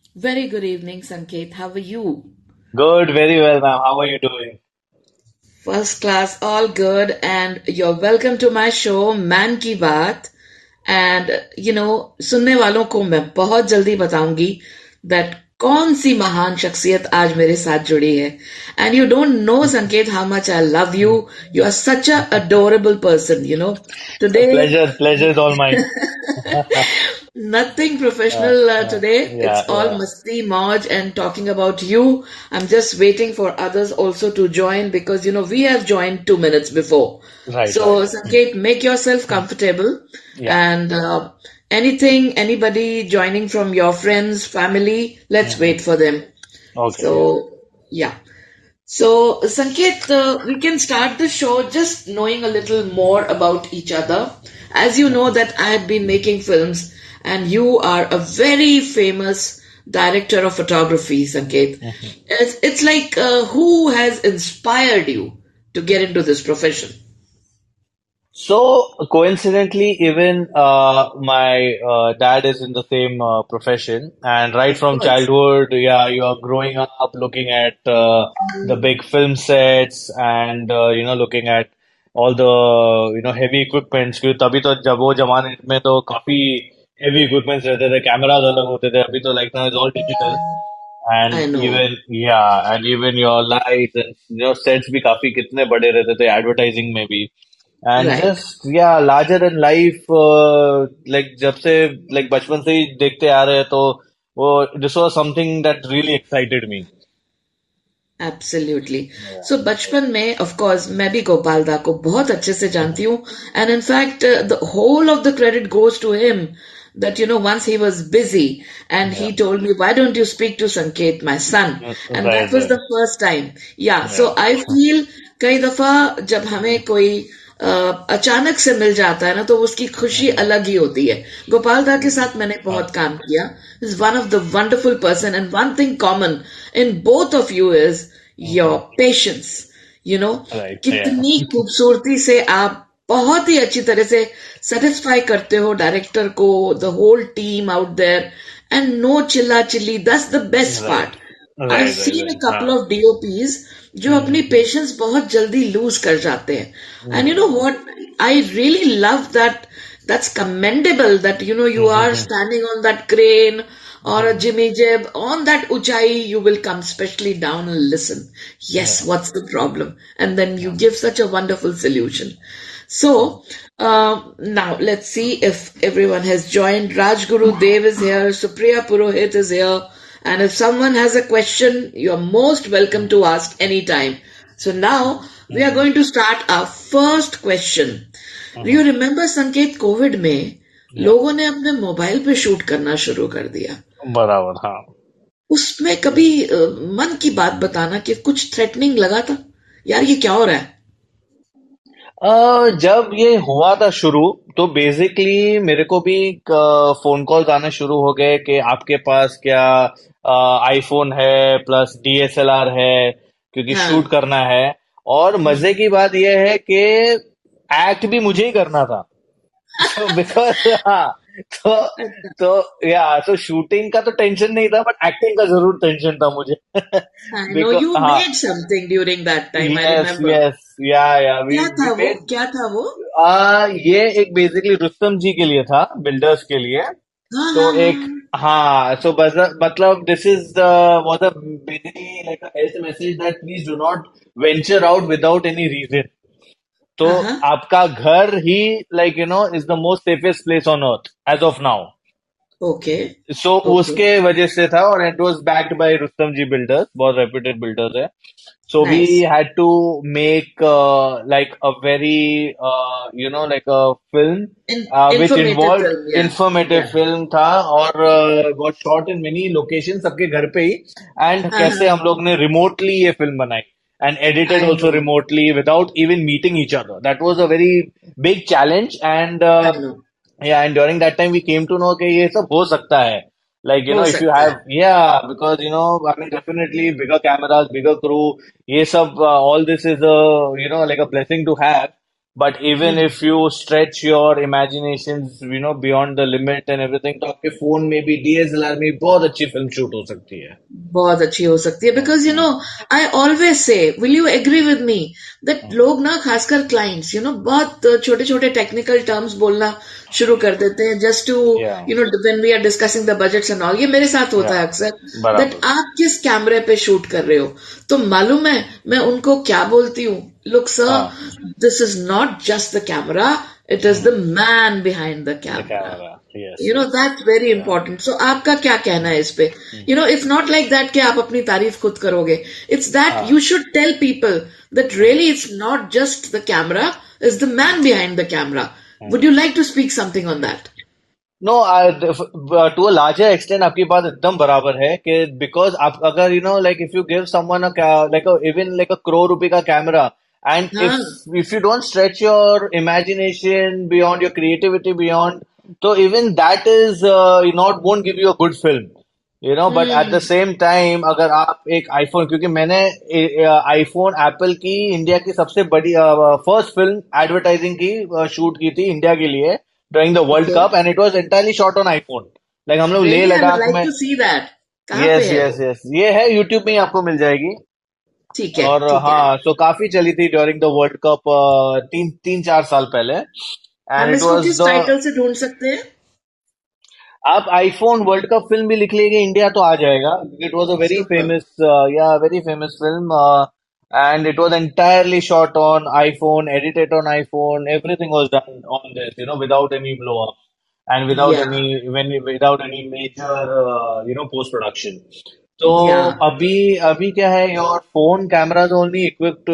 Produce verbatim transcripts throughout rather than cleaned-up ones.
Very good evening, Sanket. How are you? Good, very well, ma'am. How are you doing? First class, all good, and you're welcome to my show, Man की बात. And you know, सुनने वालों को मैं बहुत जल्दी बताऊंगी that कौन सी महान शख्सियत आज मेरे साथ जुड़ी है. And you don't know, Sanket, how much I love you. You are such a adorable person, you know. Today, Pleasure, pleasure is all mine. nothing Uh, professional uh, uh, today. It's yeah, all yeah. masti mauj and talking about you. I'm just waiting for others also to join because you know we have joined two minutes before. Right, right. So Sanket, make yourself comfortable Yeah. and uh, anything, anybody joining from your friends, family, let's Mhm. wait for them. Okay, yeah. So yeah. So, Sanket, uh, we can start the show just knowing a little more about each other. As you know that I have been making films and you are a very famous director of photography, Sanket. Mhm. It's, it's like uh, who has inspired you to get into this profession? So coincidentally, even uh, my uh, dad is in the same uh, profession, and right Of from course. childhood, yeah, you are growing up looking at uh, the big film sets, and uh, you know, looking at all the you know heavy equipments. क्योंकि तभी तो जब वो जमाने में तो काफी heavy equipments रहते थे, cameras अलग होते थे. अभी तो like now it's all digital, I and know. even yeah, and even your lights and your sets भी काफी कितने बड़े रहते थे advertising में भी. And Right. जस्ट या लार्जर देन लाइफ लाइक जब से लाइक बचपन से ही देखते आ रहे हैं तो वो this was something that really excited me absolutely so बचपन में ऑफ कोर्स मैं भी गोपाल दा को बहुत अच्छे से जानती हूँ and in fact the whole of the credit goes to him that you know once he was busy and he told me why don't you speak to Sanket my son and right that was the right first time yeah so I या feel कई दफा जब हमें कोई अ, अचानक से मिल जाता है ना तो उसकी खुशी अलग ही होती है गोपाल दा के साथ मैंने बहुत काम किया is one of the wonderful person and one thing common in both of you is your patience you know right या कितनी खूबसूरती से आप बहुत ही अच्छी तरह से सेटिस्फाई करते हो डायरेक्टर को the whole team out there and no चिल्ला चिल्ली that's the best right part I right scene a right हाँ कपल ऑफ डीओपीज जो अपनी पेशेंस बहुत जल्दी लूज कर जाते हैं and you know what I really love that that's commendable that you know you are standing on that crane or a jimmy jib on that uchai you will come specially down and listen yes what's the problem and then you give such a wonderful solution so uh, now let's see if everyone has joined rajguru dev is here supriya purohit is here and if someone has a question, you are most welcome to ask anytime. So now we are going to start our first question. Do you remember Sanket Covid में या लोगों ने अपने mobile पे shoot करना शुरू कर दिया बराबर हाँ उसमें कभी अ, मन की बात बताना कि कुछ थ्रेटनिंग लगा था यार ये क्या हो रहा है अ, जब ये हुआ था शुरू तो बेसिकली मेरे को भी फोन कॉल्स आने शुरू हो गए कि आपके पास क्या आईफोन है प्लस डीएसएलआर है क्योंकि शूट हाँ करना है और मजे की बात यह है कि एक्ट भी मुझे ही करना था so because हाँ तो तो या तो शूटिंग का तो टेंशन नहीं था बट एक्टिंग का जरूर टेंशन था मुझे आई नो बिकॉज यू हाँ made something during that time I yes remember yes yeah yeah we क्या था वी वो मेड क्या था वो आ, ये एक बेसिकली रुस्तम जी के लिए था बिल्डर्स के लिए हाँ तो हाँ हाँ एक हाँ सो बस मतलब this is was a basically like a health message that please do not venture out without any reason तो हाँ हाँ आपका घर ही like you know is the most safest place on earth as of now okay so okay उसके वजह से था और it was backed by Rustomjee builders बहुत रेप्यूटेड बिल्डर्स है so we nice had to make uh, like a very uh, you know like a film uh, which informative involved film या informative या film था और uh, got shot in many locations सबके घर पे ही and हाँ कैसे हाँ हम लोग ने remotely ये film बनाई and edited I also no remotely without even meeting each other that was a very big challenge and uh, I know yeah, and during that time we came to know कि ये सब हो सकता है. Like, you हो know, if you सकता have, है yeah, because, you know, I mean, definitely bigger cameras, bigger crew, ये सब, uh, all this is a, you know, like a blessing to have. But even if you stretch your imaginations, you know, beyond the limit and everything, तो आपके phone में भी D S L R में भी बहुत अच्छी film shoot हो सकती है. बहुत अच्छी हो सकती है hmm, because you know hmm, I always say will you agree with me that hmm. लोग ना खासकर क्लाइंट्स यू नो बहुत छोटे छोटे टेक्निकल टर्म्स बोलना शुरू कर देते हैं just to Yeah, you know when we are discussing the budgets and all ये मेरे साथ होता yeah, है अक्सर दैट बराबर. आप किस कैमरे पे शूट कर रहे हो तो मालूम है मैं उनको क्या बोलती हूँ लुक सर हाँ. This is not just the camera it is the hmm. Man behind the The camera camera. Yes, you know yes. That's very Yeah. Important so आपका क्या कहना है इस पे hmm. You know it's not like that कि आप अपनी तारीफ खुद करोगे इट्स दैट हाँ. You should tell people that hmm. Really it's not just the camera is the man behind the camera would hmm. You like to speak something on that no, to a larger extent आपकी बात एकदम बराबर है कि because आप अगर you know like if you give someone like even like a crore रुपए का कैमरा एंड इफ हाँ if you don't stretch your imagination beyond your creativity beyond तो even that is not won't give you a good film you know but at the hmm same time अगर आप एक iPhone क्योंकि मैंने iPhone Apple की India की सबसे बड़ी फर्स्ट फिल्म एडवर्टाइजिंग की शूट की थी इंडिया के लिए during the World okay Cup and it was entirely shot on iPhone. Like हम लोग Leh really I would Ladakh like में. टू सी दैट कहाँ पे यस है यस वो यस ये है यूट्यूब में ही आपको मिल जाएगी. ठीक है और ठीक है हाँ तो काफी चली थी ड्यूरिंग द वर्ल्ड कप तीन तीन चार साल पहले एंड हम इट इसको वाज किस द टाइटल से ढूंढ सकते हैं आप आईफोन वर्ल्ड कप फिल्म भी लिख लीजिए इंडिया तो आ जाएगा. It was a very super famous या very famous film and it was entirely shot on iPhone, edited on iPhone. Everything was done on this, you know, without any blow up and without या any when without any major uh, you know post production. तो या अभी अभी क्या है your phone cameras only equipped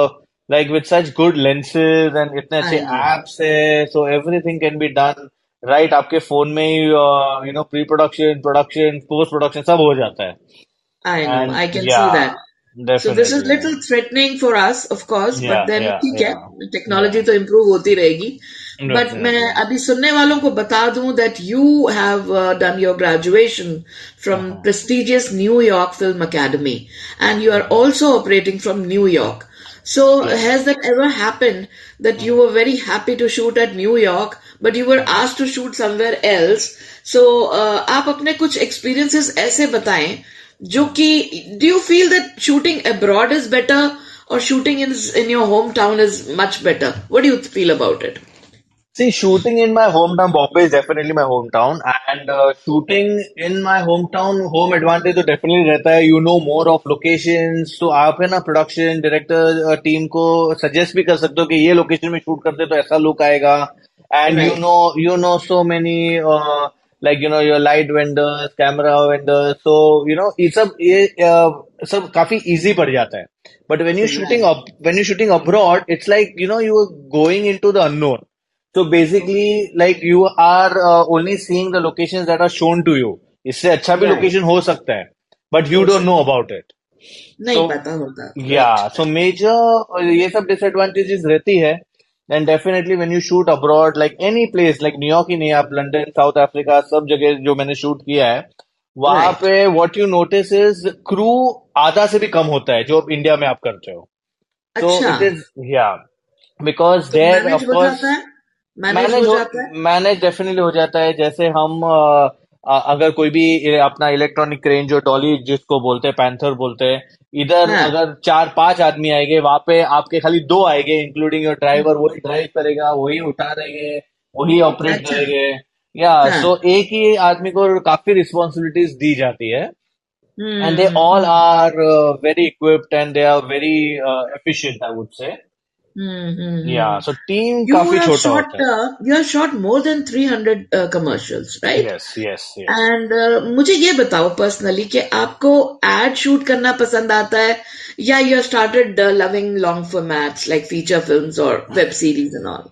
like with such good lenses and इतने अच्छे I know apps है so everything can be done right आपके फोन में ही you know pre production production post production सब हो जाता है I know, and I can yeah see that. So this is definitely little threatening for us, of course, या but then या ठीक है, या या टेक्नोलॉजी तो इम्प्रूव होती रहेगी. But मैं डेफिनेटली अभी सुनने वालों को बता दूं that you have uh, done your graduation from prestigious New York Film Academy and you are also operating from New York. So yes has that ever happened that you were very happy to shoot at New York, but you were asked to shoot somewhere else? So uh, आप अपने कुछ experiences ऐसे बताएं जो कि do you feel that shooting abroad is better or shooting in in your hometown is much better? What do you feel about it? See, shooting in my hometown, Bombay is definitely my hometown, and uh, shooting in my hometown, home advantage तो definitely रहता है. You know more of locations, तो आप है ना production director team को suggest भी कर सकते हो कि ये location में shoot करते तो ऐसा look आएगा. And you Right. know, you know so many uh, like you know your light vendors, camera vendors, so you know ये सब ये uh, सब काफी easy पड़ जाता है. But when you're shooting Right. up, when you're shooting abroad, it's like you know you are going into the unknown. So basically, like you are uh, only seeing the locations that are shown to you. इससे अच्छा भी Right. location हो सकता है, but you हो don't know सकता about it. नहीं So पता होता. Right. yeah, so major uh, ये सब disadvantages रहती है. And definitely when you shoot abroad, like any place, like New York ही नहीं, आप लंदन, साउथ अफ्रीका, सब जगह जो मैंने शूट किया है, वहां Right. पे what you notice is crew आधा से भी कम होता है जो इंडिया में आप करते हो. So अच्छा it is yeah, because तो there मैनेज of हो course जाता है मैनेज मैनेज हो हो जाता है मैनेज डेफिनेटली हो जाता है. जैसे हम अ, अ, अगर कोई भी ये अपना इलेक्ट्रॉनिक क्रेन जो डॉली जिसको बोलते हैं पैंथर बोलते हैं इधर हाँ अगर चार पांच आदमी आएंगे वहां पे आपके खाली दो आएंगे इंक्लूडिंग योर ड्राइवर. वही ड्राइव करेगा वही उठा देंगे वही ऑपरेट अच्छा करेंगे. या हाँ सो एक ही आदमी को काफी रिस्पॉन्सिबिलिटीज दी जाती है and they hmm all are very equipped and they are very efficient I would say. Hmm hmm yeah hmm so team You काफी have छोटा shot होता है. uh, you have shot more than three hundred uh, commercials, right? Yes yes yes. And मुझे ये बताओ personally कि आपको ad shoot करना पसंद आता है या you have started loving long formats like feature films और web series and all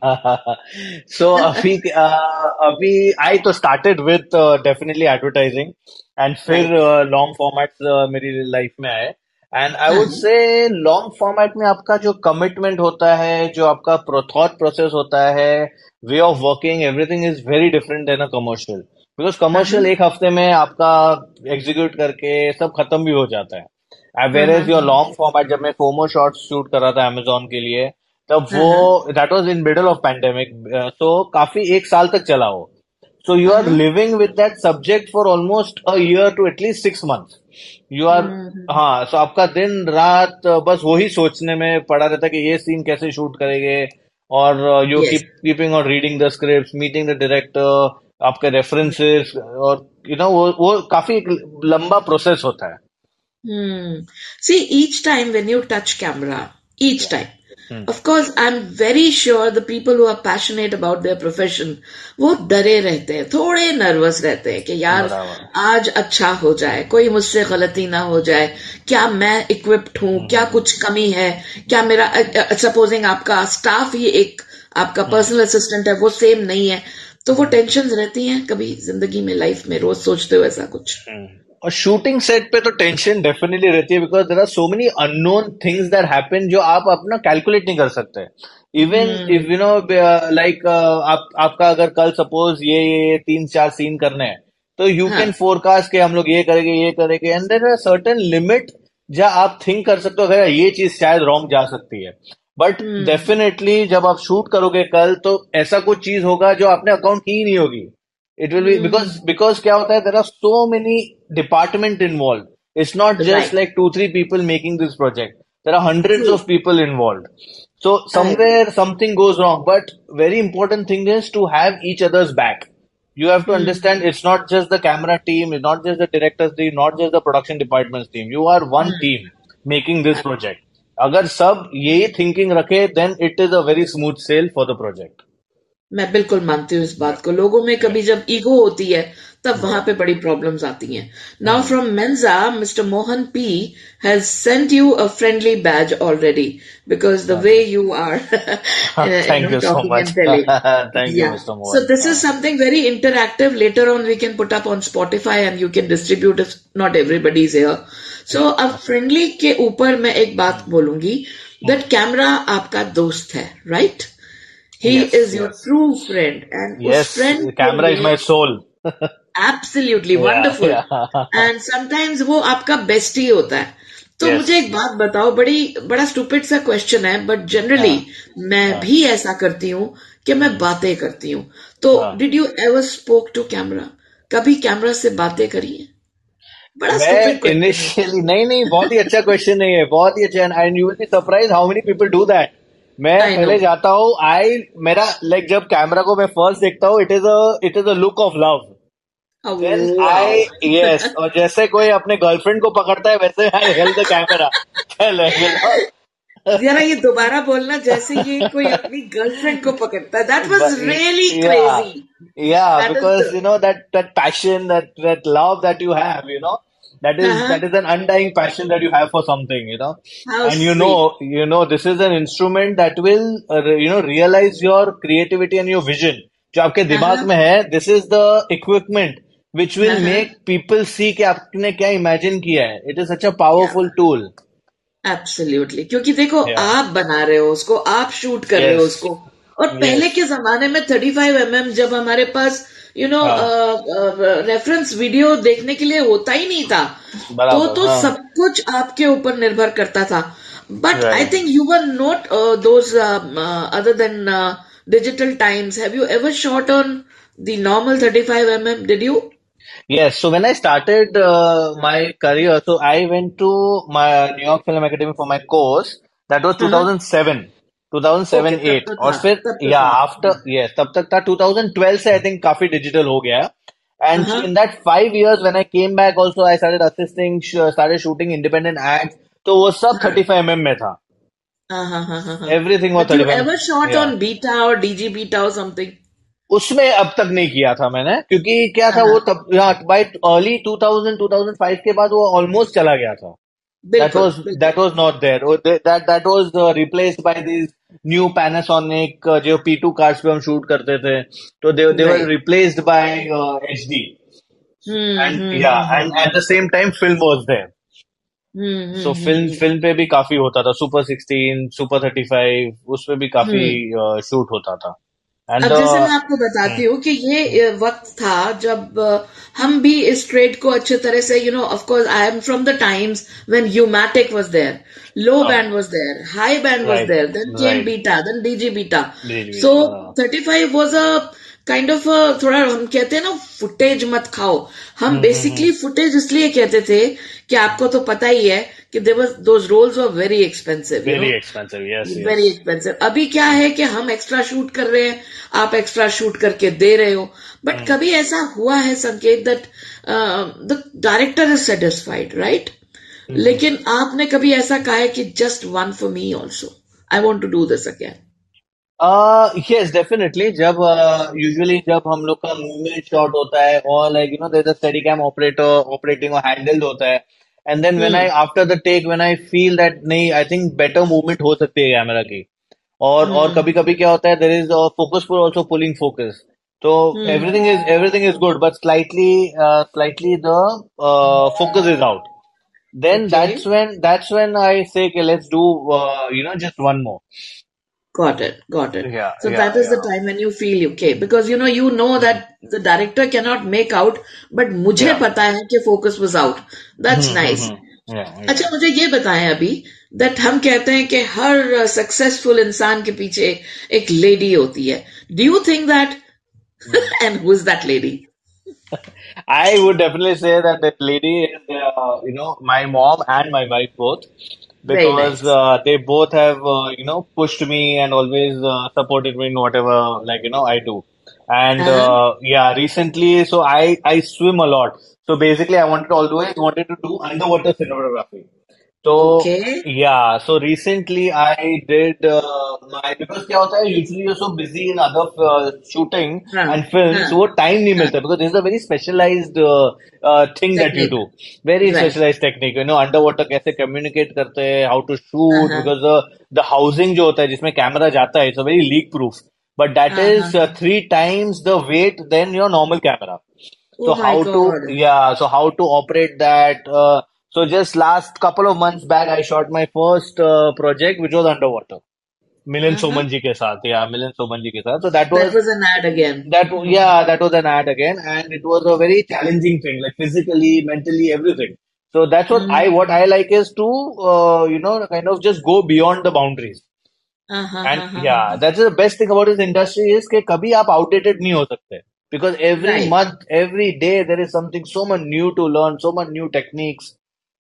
So अभी uh, अभी I तो started with uh, definitely advertising and फिर राइट लॉन्ग फॉर्मेट्स मेरी लाइफ में आए. एंड आई हाँ वुड से लॉन्ग फॉर्मेट में आपका जो कमिटमेंट होता है जो आपका थॉट प्रोसेस होता है way of working everything is very different than a commercial because हाँ कमर्शियल हाँ एक हफ्ते में आपका एग्जीक्यूट करके सब खत्म भी हो जाता है. हाँ वेर हाँ इज योर लॉन्ग फॉर्मेट जब मैं फोमो शॉर्ट्स शूट कर रहा था अमेजोन के लिए तब हाँ हाँ वो that was in middle of pandemic, तो काफी एक साल तक चला वो. So you हाँ are हाँ. living with that subject for almost a year to at least six months. You are, हम्म, हम्म. हाँ, so आपका दिन रात uh, बस वही सोचने में पड़ा रहता है कि ये सीन कैसे शूट करेंगे, और you Yes. Keep keeping on reading the script, meeting the director, आपके रेफरेंसेस, और यू नो वो वो काफी एक लंबा प्रोसेस होता है. Hmm. See, each time when you touch camera, each time, hmm. of course, I'm very sure the people who are passionate about their profession, वो डरे रहते हैं, थोड़े नर्वस रहते हैं कि यार बराबर. आज अच्छा हो जाए, कोई मुझसे गलती ना हो जाए, क्या मैं इक्विप्ड हूँ, क्या हम्म. कुछ कमी है, क्या मेरा सपोजिंग आपका स्टाफ ही एक आपका हम्म. पर्सनल असिस्टेंट है, वो सेम नहीं है, तो वो टेंशन रहती हैं कभी जिंदगी में, लाइफ में रोज सोचते हो ऐसा कुछ. हम्म. और शूटिंग सेट पे तो टेंशन डेफिनेटली रहती है, because there are so many unknown things that happen जो आप अपना कैलकुलेट नहीं कर सकते. Even hmm. If you know like आप आपका अगर कल सपोज ये ये ये तीन चार सीन करने हैं, तो यू कैन हाँ. फोरकास्ट के हम लोग ये करेंगे ये करेंगे, and there are certain limit जहाँ आप थिंक कर सकते हो अगर ये चीज शायद रॉन्ग जा सकती है. But hmm. डेफिनेटली जब आप शूट करोगे कल, तो ऐसा कुछ चीज होगा जो आपने अकाउंट की ही नहीं होगी. It will be because hmm. because क्या होता है, there are so many department involved. It's not just Right. like two three people making this project. There are hundreds True. of people involved. So I somewhere something goes wrong. But very important thing is to have each other's back. You have to hmm. understand it's not just the camera team, it's not just the director's team, not just the production department's team. You are one hmm. team making this project. अगर सब यही thinking रखे, then it is a very smooth sail for the project. मैं बिल्कुल मानती हूँ इस Yeah. बात को. लोगों में Yeah. कभी जब ईगो होती है तब वहां Yeah. पे बड़ी प्रॉब्लम्स आती हैं. Now Hmm. फ्रॉम मेंजा, mister Mohan P has sent you a friendly badge already because the way Okay. You are you Thank know you so talking much. And telling. Thank you, Yeah. mister So Mohan. this is Uh, something very interactive. Later on, we can put up on Spotify and you can distribute if not everybody is here. So yeah. अब friendly के ऊपर मैं एक बात Hmm. बोलूंगी Hmm. that camera आपका दोस्त है, right? He Yes, is your yes. true friend, and उस Yes, friend के camera is लिए my soul. absolutely Yeah, wonderful. yeah. And sometimes वो आपका बेस्ट ही होता है. तो मुझे Yes. एक बात बताओ, बड़ी बड़ा स्टूपिड सा क्वेश्चन है, बट जनरली हाँ, मैं हाँ, भी ऐसा करती हूँ कि मैं हम्म, बातें करती हूँ. तो हाँ. Did you ever spoke to camera? कभी कैमरा से बातें करी है? बड़ा मैं स्टूपिड क्वेश्चन है. इनिशियली नहीं नहीं बहुत ही अच्छा क्वेश्चन है ये, बहुत ही अच्छा, and you will be surprise how many people do that. मैं आई नो. पहले जाता हूँ, आई मेरा लाइक like, जब कैमरा को मैं फर्स्ट देखता हूँ, it is a it is a look of love. Then wow. I, yes, और जैसे कोई अपने गर्लफ्रेंड को पकड़ता है वैसे आई हेल्ड द कैमरा. चल यू नो. जरा ये दोबारा बोलना, जैसे ये कोई अपनी गर्लफ्रेंड को पकड़ता है. That was But really yeah, crazy. yeah, that is because the you know that that passion, that that love that you have, you know, that is that is an undying passion that you have for something, you know, how and you know, sweet. you know, this is an instrument that will, uh, you know, realize your creativity and your vision. जो आपके दिमाग में है, this is the equipment which will make people see कि आपने क्या imagine किया है. It is such a powerful tool. Absolutely, क्योंकि देखो Yeah. आप बना रहे हो उसको, आप शूट कर रहे हो Yes. उसको. और पहले Yes. के जमाने में थर्टी फाइव एम एम जब हमारे पास यू नो हाँ. रेफरेंस वीडियो देखने के लिए होता ही नहीं था, तो बराबर. तो हाँ. सब कुछ आपके ऊपर निर्भर करता था. But I Right. Think you were not those other than digital times. Have you ever shot on the normal thirty five M M? Did you? Yes, so when I started uh, my career, so I went to my New York Film Academy for my course. That was हाँ. two thousand seven, okay, तब two thousand seven eight. तो और था, फिर तब तो yeah, था. after yes, तब तक था twenty twelve से I think काफी digital हो गया. And so हाँ in that five years when I came back also I started assisting, sh- started shooting independent ads. तो वो सब हाँ thirty-five millimeter में था. हाँ हाँ हाँ हाँ हाँ. Everything was but you thirty-five. Ever shot Yeah. On beta और डीजी बीटा और समथिंग? उसमें अब तक नहीं किया था मैंने, क्योंकि क्या था हाँ वो तब by early two thousand two thousand five के बाद वो ऑलमोस्ट चला गया था. That बिल्कुल was बिल्कुल. that was not there. Oh, they- That that was uh, replaced by these new Panasonic uh, जो P two cars पे हम शूट करते थे. तो they they were right. replaced by uh, H D. Hmm And hmm yeah, hmm and at the same time film was there. Hmm So hmm film hmm film पे भी काफी होता था. Super sixteen, Super thirty-five, उसपे भी काफी हम्म. Shoot होता था. And अब the जैसे मैं आपको hmm, बताती हूँ कि ये अ, वक्त था जब अ, हम भी इस ट्रेड को अच्छे तरह से, you know, of course I am from the times when U-matic was there, low हाँ, band was there, high band was right, there, then came right, beta, then digi beta. जी जी सो हाँ, thirty five was a kind of, थोड़ा हम कहते हैं ना footage मत खाओ. हम हम्म हम्म हम्म, बेसिकली फुटेज इसलिए कहते थे कि आपको तो पता ही है कि there was those rolls were very expensive, you very नो, expensive, yes, very yes. Expensive. अभी क्या है कि हम एक्स्ट्रा शूट कर रहे हैं, आप एक्स्ट्रा शूट करके दे रहे हो. But Hmm. कभी ऐसा हुआ है Sanket that the director is satisfied, right? Hmm. लेकिन आपने कभी ऐसा कहा है कि just one for me also, I want to do this again? Uh, yes, definitely. जब uh, usually जब हम लोग का मूवमेंट शॉट होता है और like you know there's a steady cam operator operating or handled होता है, and then when I hmm. after the take when I feel that नहीं I think better movement हो सकती है कैमरा की. और और हम्म. कभी कभी क्या होता है there is a focus pull also pulling focus. So hmm. everything is everything is good but slightly uh, slightly the uh, focus is out. Then okay. that's when that's when I say okay let's do uh, you know just one more. Got it, got it. Yeah, So yeah, that is the yeah. time when you feel okay, because you know you know Hmm. that the director cannot make out, but मुझे Yeah. पता है कि focus was out. That's Hmm, hmm, nice. hmm. Yeah, अच्छा, yeah. मुझे ये बताएं अभी, that हम कहते हैं कि हर सक्सेसफुल इंसान के पीछे एक लेडी होती है. Do you think that? Hmm. And who is that lady? I would definitely say that that lady is, uh, you know, my mom and my wife both, very because nice. uh, they both have, uh, you know, pushed me and always uh, supported me in whatever, like, you know, I do. And हाँ. uh, yeah, recently, so I I swim a lot. So basically, I wanted always wanted to do underwater cinematography. Okay. So yeah, so recently I did uh, my because क्या होता है usually you're so busy in other uh, shooting हाँ. and films हाँ. वो time नहीं हाँ. मिलता because this is a very specialized uh, uh, thing that you technique. do, very right. specialized technique, you know underwater कैसे communicate करते हैं, how to हाँ. shoot, हाँ. because the the housing जो होता है जिसमें कैमरा जाता है it's a very leak proof, but that हाँ. हाँ. is uh, हाँ. three times the weight than your normal camera. Oh So my how to, God. yeah, so how to operate that? Uh, so just last couple of months back, I shot my first uh, project, which was underwater. Milind हाँ. हाँ. Soman ji ke साथ, yeah, Milind Soman ji ke साथ. So that that was was an ad again. that, yeah, that was an ad again, and it was a very challenging thing, like physically, mentally, everything. So that's what I what I like is to, uh, you know, kind of just go beyond the boundaries. हाँ. हाँ. And हाँ. हाँ. yeah, हाँ. that's the best thing about this industry is कि कभी आप outdated नहीं हो सकते. Because every right. month, every day, there is something so much new to learn, so much new techniques.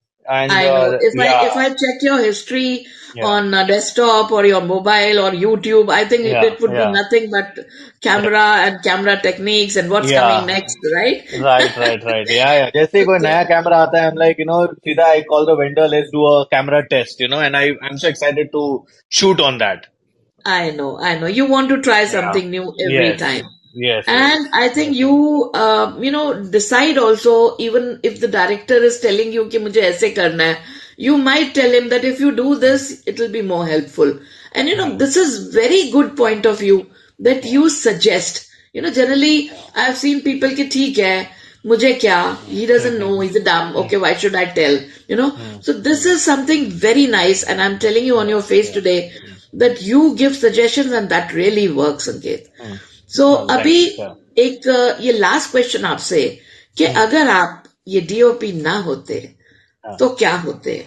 And I know. uh, If I if yeah, I check your history yeah, on a desktop or your mobile or YouTube, I think it, yeah, it would be yeah, nothing but camera and camera techniques and what's coming yeah. next, right? Right, right, right. Yeah, yeah. जैसे ही कोई So नया camera आता है, I'm like, you know, सीधा I call the vendor, let's do a camera test, you know, and I I'm so excited to shoot on that. I know, I know. You want to try Yeah. something new every Yes. time. Yes, And yes. I think Definitely. you, uh, you know, decide also, even if the director is telling you कि मुझे ऐसे करना है, you might tell him that if you do this, it will be more helpful. And you know, Hmm. this is very good point of view that Yeah. you suggest. You know, generally, Yeah. I've seen people कि ठीक है, मुझे क्या, Hmm. he Hmm. doesn't know, Hmm. he's a dumb, Hmm. okay, why should I tell? You know, Hmm. so this Hmm. is something very nice, and I'm telling you on Yeah. your face Yeah. today Hmm. that you give suggestions and that really works, Sanket. Hmm. So No, अभी thanks. Yeah. एक अ, ये last question आपसे कि Hmm. अगर आप ये DOP ना होते Yeah. तो क्या होते?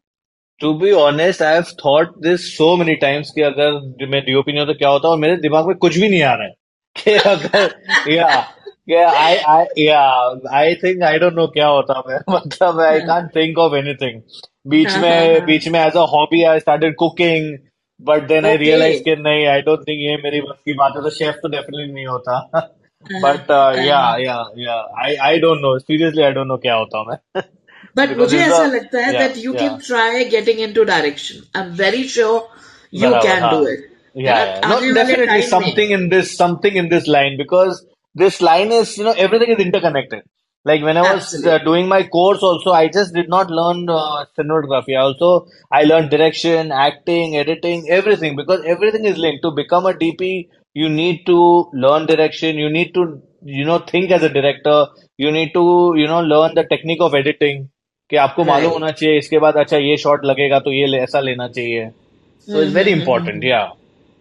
To be honest, I have thought this so many times कि अगर मैं डीओपी नहीं होता क्या होता, और मेरे दिमाग में कुछ भी नहीं आ रहा है कि अगर या yeah, I I yeah I think I don't know क्या होता मैं मतलब I हाँ. can't think of anything. बीच हाँ. हाँ. में हाँ. बीच में as a hobby I started cooking, but then I okay. realized कि नहीं, I don't think ये मेरी बस की बात है, तो शेफ तो definitely नहीं होता. But uh, yeah, हाँ. yeah, yeah. I I don't know. Seriously, I don't know क्या होता मैं बट because मुझे it's the ऐसा लगता है yeah that you can yeah. Try getting into direction. I am very sure you बराबर can हाँ डू इट, है yeah ना, yeah no आने वाले definitely टाइम में. something in this something in this line because this line is you know everything is interconnected, like when I was uh, absolutely. doing my course also I just did not learn uh, cinematography. I also I learned direction, acting, editing, everything, because everything is linked. To become a D P you need to learn direction, you need to you know think as a director, you need to you know learn the technique of editing कि आपको मालूम right. होना चाहिए इसके बाद अच्छा ये shot लगेगा तो ये ले, ऐसा लेना चाहिए. So it's very important, yeah.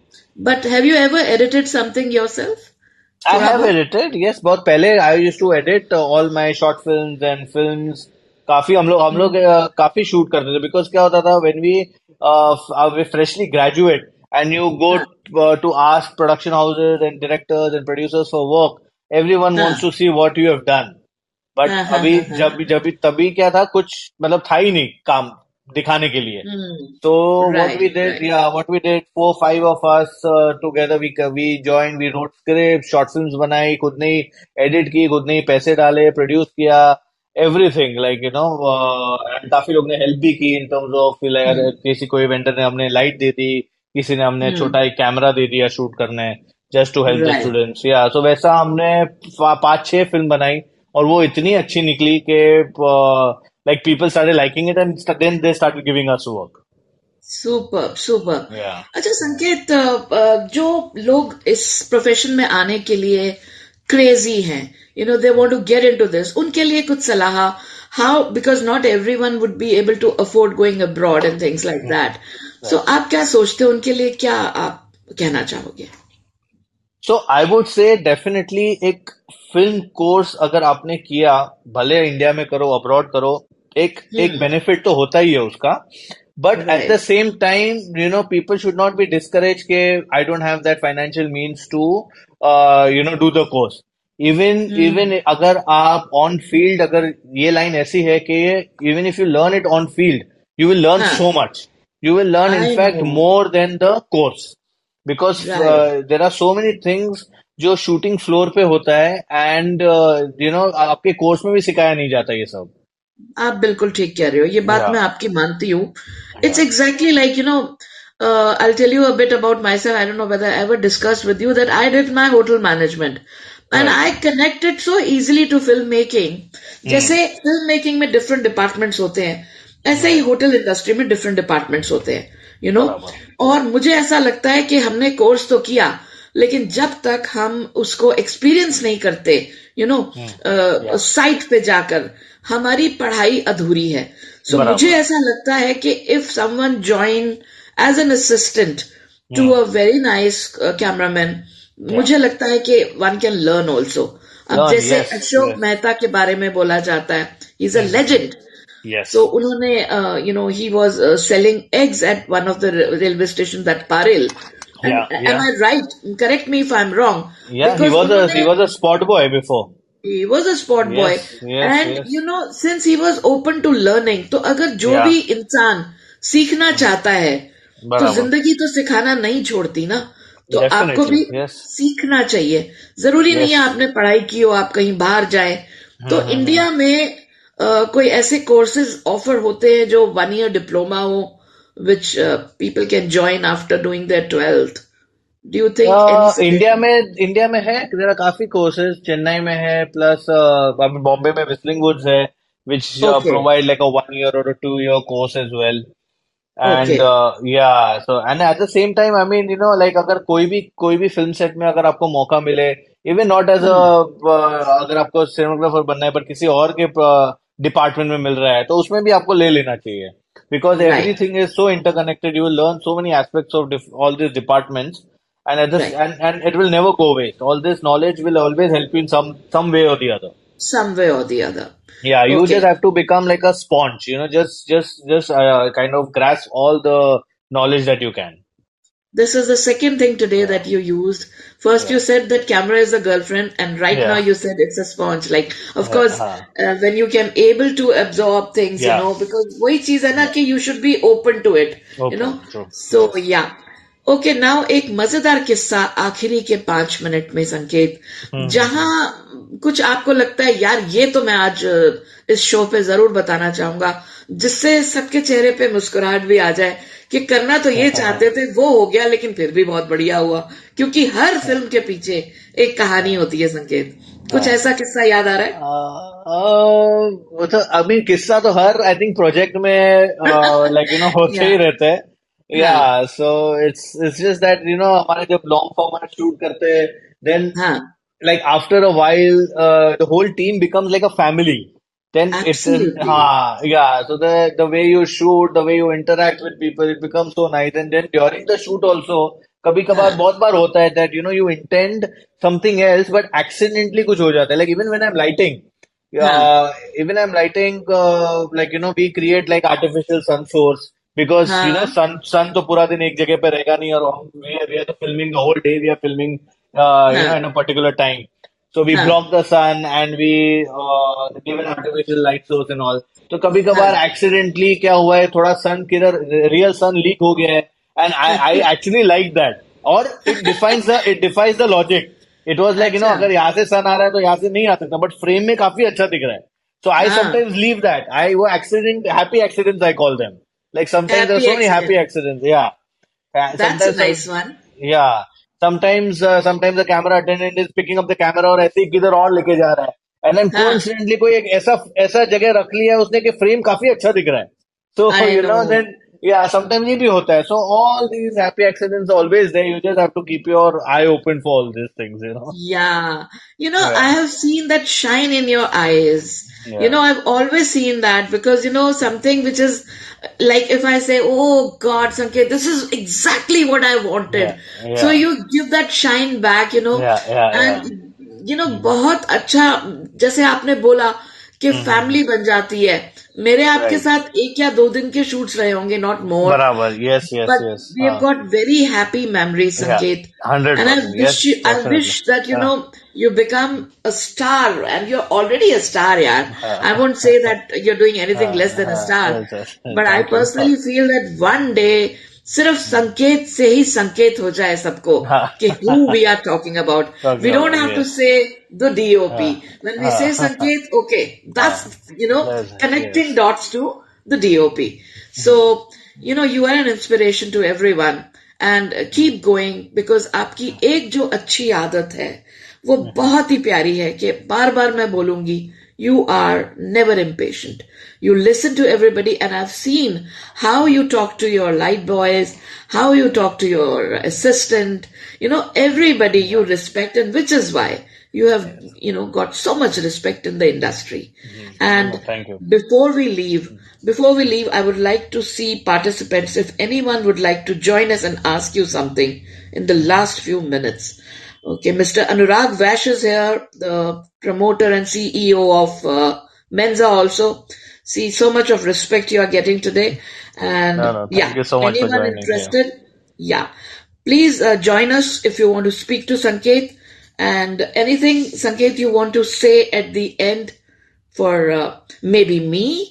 But have you ever edited something yourself? I थोड़ा have बहुत? edited, yes. बहुत पहले I used to edit uh, all my short films and films. काफी हम लोग हम लोग हम्म, uh, काफी शूट करते थे because क्या होता था when we uh, f- uh, we freshly graduate and you go हाँ uh, to ask production houses and directors and producers for work, everyone wants हाँ to see what you have done. But हाँ हाँ अभी हाँ हाँ जब हाँ। जब तभी क्या था कुछ मतलब था ही नहीं काम दिखाने के लिए. So hmm, what we right did, right. yeah, what we did, four, five of us uh, together, we we joined, we wrote scripts, short films बनाई, खुद ने ही edit की, खुद ने ही पैसे डाले, produce किया, everything, like you know, uh, and काफी लोग ने help भी की in terms of कि like अगर हम्म किसी कोई vendor ने हमने light दे दी, किसी ने हमने हम्म, छोटा एक कैमरा दे दिया शूट करने, just to help the right. students, yeah. So वैसा हमने पा- पाँच छह फिल्म बनाई और वो इतनी अच्छी निकली कि uh, like people started liking it and then they started giving us work. Super super. Yeah. अच्छा संकेत, अ, अ, जो लोग इस प्रोफेशन में आने के लिए क्रेजी हैं, you know they want to get into this, उनके लिए कुछ सलाह? How, because not everyone would be able to afford going abroad and things like that. So Right. आप क्या सोचते हो उनके लिए, क्या आप कहना चाहोगे? So I would say definitely एक फिल्म कोर्स अगर आपने किया, भले इंडिया में करो अब्रॉड करो, एक एक हम्म, बेनिफिट तो होता ही है उसका. But at the right. Same time you know people should not be discourage के I don't have that financial means to you know do the course. Even hmm, even अगर आप ऑन फील्ड, अगर ये लाइन ऐसी है कि even if you learn it on field you will learn हाँ, so much, you will learn in I fact know, more than the course because right. uh, there are so many things जो shooting floor पे होता है and you know आपके course में भी सिखाया नहीं जाता ये सब. आप बिल्कुल ठीक कह रहे हो, ये बात या मैं आपकी मानती हूँ. इट्स या exactly like, you know, I'll tell you a bit about myself. I don't know whether I ever discussed with you that I did my hotel management and right. I connected so easily to filmmaking. हम्म. जैसे फिल्म में different departments होते हैं, ऐसे ही right. Hotel industry में different departments होते हैं, यू you नो know? बराबर. और मुझे ऐसा लगता है कि हमने कोर्स तो किया, लेकिन जब तक हम उसको एक्सपीरियंस नहीं करते, यू नो, हम्म. या साइट पे जाकर, हमारी पढ़ाई अधूरी है. सो so, मुझे बराबर. ऐसा लगता है कि if someone join as an assistant to hmm. A very nice cameraman, या मुझे लगता है कि वन कैन लर्न ऑल्सो. अब लर्न. जैसे यस. अशोक यस. मेहता के बारे में बोला जाता है, he is a hmm. Legend. Yes. So उन्होंने, you know, he was uh, selling eggs at one of the ra- railway stations at Paril. या And या am I right? Correct me if I'm wrong. या he Because was a he उन्होंने, was a spot boy before. he was a sport boy. Yes. Yes. And Yes. you know, since he was open to learning, तो अगर जो या भी इंसान सीखना चाहता है, तो बराबर. जिंदगी तो सिखाना नहीं छोड़ती ना. तो आपको डेफिनेटली. भी यस. सीखना चाहिए. जरूरी नहीं है यस. आपने पढ़ाई की हो, आप कहीं बाहर जाए. तो हम्म. हम्म. इंडिया में अ, कोई ऐसे कोर्सेज ऑफर होते हैं जो वन ईयर डिप्लोमा हो, which people can join after doing their twelfth? Do you think any a, India suggestion? में इंडिया में है, देयर आर काफी कोर्सेज, चेन्नई में है, प्लस अभी बॉम्बे में विस्लिंग वुड्स है which uh, okay provide like a one year or a two year course as well. Okay. And uh, yeah, so and at the same time I mean you know like अगर कोई भी कोई भी film set में अगर आपको मौका मिले, even not as a, hmm, अगर आपको सिनेमाटोग्राफर बनना है पर किसी और के डिपार्टमेंट में मिल रहा है तो उसमें भी आपको ले लेना चाहिए because right everything is so interconnected. You will learn so many aspects of dif- all these departments, and at this right. and, and it will never go waste. All this knowledge will always help you in some some way or the other. Some way or the other. Yeah, you just Okay. have to become like a sponge, you know, just just just uh, kind of grasp all the knowledge that you can. This is the second thing today Yeah, that you used. First, you yeah, said that camera is a girlfriend, and right now yeah, you said it's a sponge. Like, of yeah, course, uh, uh, when you can able to absorb things, you yeah, know, because वही चीज है ना yeah. कि you should be open to it, you know. Open, true. So Yes. yeah. Okay, now एक मजेदार किस्सा आखिरी के पांच मिनट में संकेत, Mm-hmm. जहां कुछ आपको लगता है यार ये तो मैं आज अ, इस शो पे जरूर बताना चाहूंगा, जिससे सबके चेहरे पे मुस्कुराहट भी आ जाए कि करना तो ये चाहते थे, वो हो गया, लेकिन फिर भी बहुत बढ़िया हुआ. क्योंकि हर फिल्म के पीछे एक कहानी होती है संकेत. कुछ हाँ. ऐसा किस्सा याद आ रहा है? Uh, वो तो अभी किस्सा तो हर आई थिंक प्रोजेक्ट में लाइक यू नो होते या ही रहते हैं. या हाँ so it's it's just that you know हमारे जब लॉन्ग फॉर्मेट शूट करते हैं देन हाँ, like after a while uh, the whole team becomes like a family. Then it is absolutely. ha yeah, so the the way you shoot, the way you interact with people, it becomes so nice. And then during the shoot also कभी कभार हाँ बहुत बार होता है that you know you intend something else but accidentally कुछ हो जाता है, like even when I'm lighting, हाँ uh, even I'm lighting, uh, like you know we create like artificial sun source because you know हाँ sun sun तो पूरा दिन एक जगह पे रहेगा नहीं, और हम we are, we are filming the whole day, we are filming uh, you know हाँ in a particular time, so we हाँ block the sun and we uh, give an artificial light source and all. तो कभी कभार हाँ accidentally क्या हुआ है, थोड़ा सन किधर रियल सन लीक हो गया है, and I I actually like that, और it defies the it defies the logic. It was like you know अच्छा अगर यहाँ से सन आ रहा है तो यहाँ से नहीं आ सकता, बट फ्रेम में काफी अच्छा दिख रहा है. सो आई हाँ समटाइम्स लीव दैट. आई वो accident, happy accidents I call them. Like sometimes there are happy so many happy accident accidents. Yeah. Uh, that's a sometimes some, nice one yeah. Sometimes uh, sometimes the camera attendant is picking up the camera और ऐसे ही किधर और लेके जा रहा है. And then हाँ coincidentally कोई एक ऐसा ऐसा जगह रख लिया है उसने कि फ्रेम काफी अच्छा दिख रहा है. So I you know know then yeah, sometimes ये भी होता है. So all these happy accidents are always there. You just have to keep your eye open for all these things. You know. Yeah, you know, I Yeah. have seen that shine in your eyes. You Yeah. know, I've always seen that because, you know, something which is like if I say, oh God, Sanket, this is exactly what I Yeah. wanted. So Yeah. you give that shine back, you know, Yeah. Yeah. Yeah. and, you know, Mm-hmm. बहुत अच्छा, जैसे आपने बोला कि Mm-hmm. Family बन जाती है. मेरे आपके Right. साथ एक या दो दिन के शूट्स रहे होंगे, not more. बराबर. Yes. Yes. But Yes. we have हाँ. got very happy memories, Yeah. Sanket. Hundred And I percent. wish Yes. you, I Definitely. wish that, you हाँ. know, you become a star and you're already a star, yaar. I हाँ. won't say that you're doing anything हाँ. less than a हाँ. star. Yes. Yes. But I Thank you. हाँ. personally feel that one day, सिर्फ संकेत से ही संकेत हो जाए सबको कि who we are talking about. Talking We don't about, have to yes. say the D O P. हाँ. When we say हाँ. Sanket, okay, that's, हाँ. you know, Yes. connecting Yes. dots to the D O P. So, you know, you are an inspiration to everyone and uh, keep going because आपकी एक जो अच्छी आदत है वो बहुत ही प्यारी है कि बार बार मैं बोलूंगी you are never impatient. You listen to everybody and I've seen how you talk to your light boys, how you talk to your assistant, you know, everybody you respect, and which is why you have, you know, got so much respect in the industry. Mm-hmm. And Oh, thank you. before we leave, before we leave, I would like to see participants, if anyone would like to join us and ask you something in the last few minutes. Okay, Mister Anurag Vash is here, the promoter and C E O of uh, Menza also. See, so much of respect you are getting today. And No, no. Thank yeah, you so much for anyone joining. Yeah. interested, yeah, please uh, join us if you want to speak to Sanket. And anything, Sanket, you want to say at the end for uh, maybe me?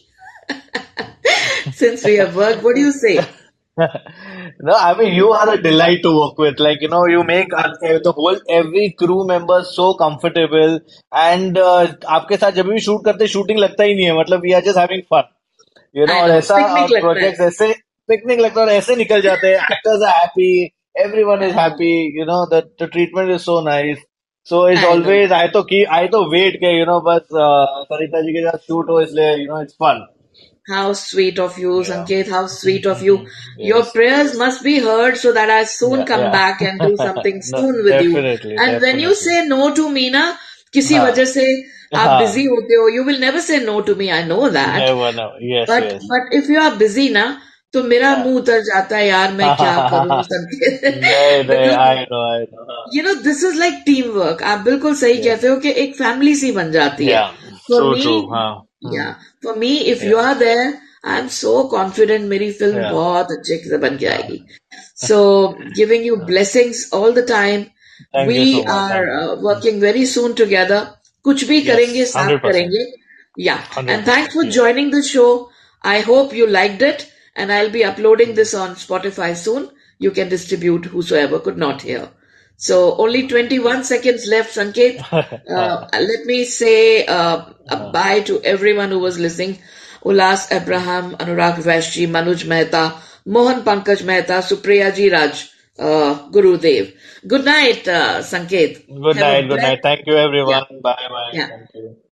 Since we have worked, what do you say? No, I mean you are a delight to work with. Like you know, you make our, the whole every crew member so comfortable. And uh, आपके साथ जब भी shoot करते shooting लगता ही नहीं है. मतलब we are just having fun. You know, I और know, ऐसा picnic लगता प्रोजेक्ट्स है. ऐसे पिकनिक लगता है और ऐसे निकल जाते हैं. Actors are happy, everyone is happy. You know, the the treatment is so nice. So it's I know. always I तो की I तो wait के you know बस uh, सरिता जी के साथ शूट हो इसलिए you know it's fun. How sweet of you, Yeah. Sanket. How sweet of you. Your Yes. prayers must be heard so that I soon Yeah. come Yeah. back and do something No, soon with you. definitely, And when you definitely. say no to me, na, किसी हाँ. वजह से आप हाँ. busy होते हो, you will never say no to me. I know that. Never know. Yes. But Yes. but if you are busy ना, तो मेरा Yeah. मुंह उतर जाता है यार मैं क्या करूं Sanket. नहीं नहीं Because I know I know. हाँ. you know this is like teamwork. आप बिल्कुल सही Yes. कहते हो कि एक फैमिली सी बन जाती है. Yeah. For True. me, True. हाँ. Hmm. yeah, for me, if you Yeah. are there, I'm so confident मेरी फिल्म Yeah. बहुत अच्छे से बन के हाँ. आएगी. So, giving you blessings all the time. Thank you We so much. are Thank you. uh, working very soon together. कुछ भी करेंगे Yes. साथ Hundred percent. करेंगे. Yeah. Hundred And thanks percent. for Yeah. joining the show. I hope you liked it. And I'll be uploading this on Spotify soon. You can distribute whosoever could not hear. So only twenty-one seconds left, Sanket. Uh, let me say uh, a bye to everyone who was listening. Ulas Abraham, Anurag Vashji, Manuj Mehta, Mohan Pankaj Mehta, Supriya Ji Raj, uh, Gurudev. Good night, uh, Sanket. Good Have a night. Good blessed, night. Thank you yeah, everyone. Bye bye. yeah. Thank you.